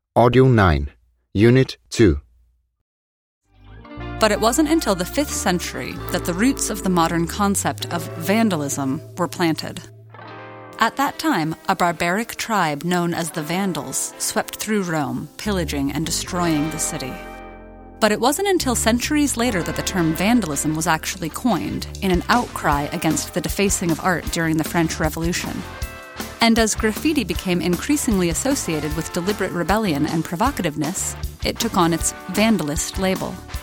Audio 9, Unit 2. But it wasn't until the 5th century that the roots of the modern concept of vandalism were planted. At that time, a barbaric tribe known as the Vandals swept through Rome, pillaging and destroying the city. But it wasn't until centuries later that the term vandalism was actually coined, in an outcry against the defacing of art during the French Revolution. And as graffiti became increasingly associated with deliberate rebellion and provocativeness, it took on its vandalist label.